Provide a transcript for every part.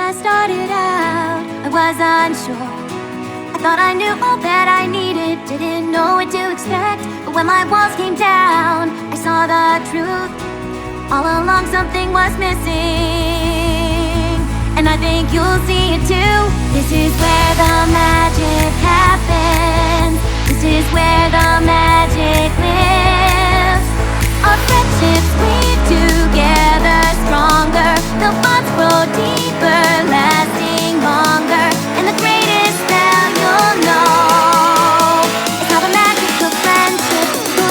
I started out, I was unsure. I thought I knew all that I needed, didn't know what to expect. But when my walls came down, I saw the truth. All along something was missing, and I think you'll see it too. This is where the magic happens. This is where the magic lives. Our friendships weave together stronger. The bonds grow deeper, lasting longer. And the greatest spell you'll know is how the magic of friendship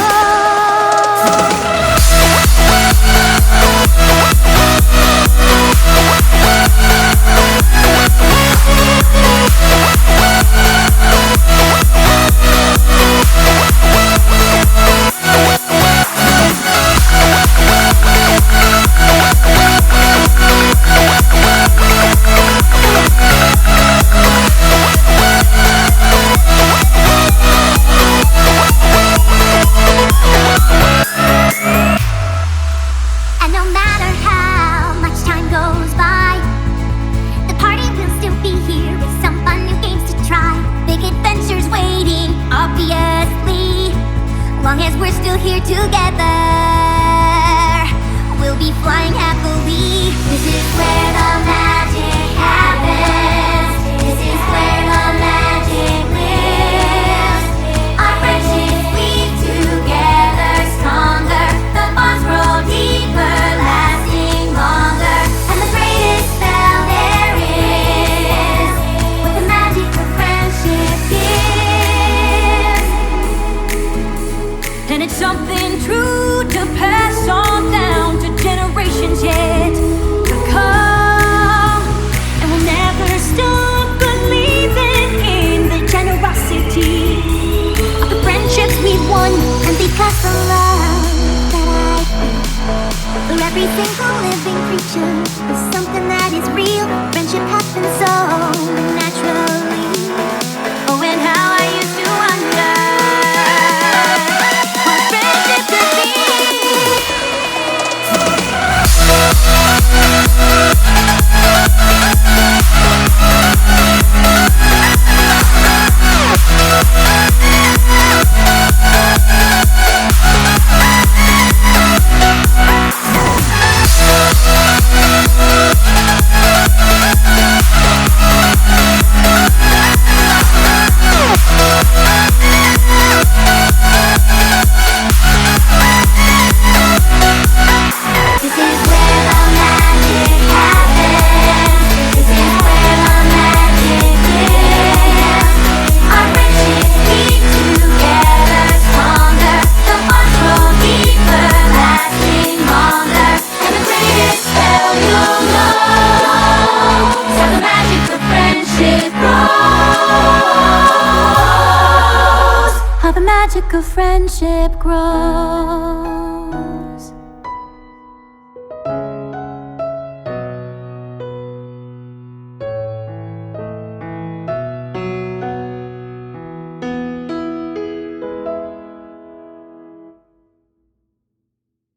we're still here together. We'll be flying happily. This is where the magic happens. This is where the magic lives. Our friendships weave together stronger. The bonds grow deeper, lasting longer. And the greatest spell there is what the magic of friendship gives. And it's something true to pass on down to generations yet to come. And we'll never stop believing in the generosity of the friendships we've won. And because the love that I feel for every single living creature is something that is real. Friendship happens so naturally. Oh, and how I used to wonder what friendship could be. How the magic of friendship grows.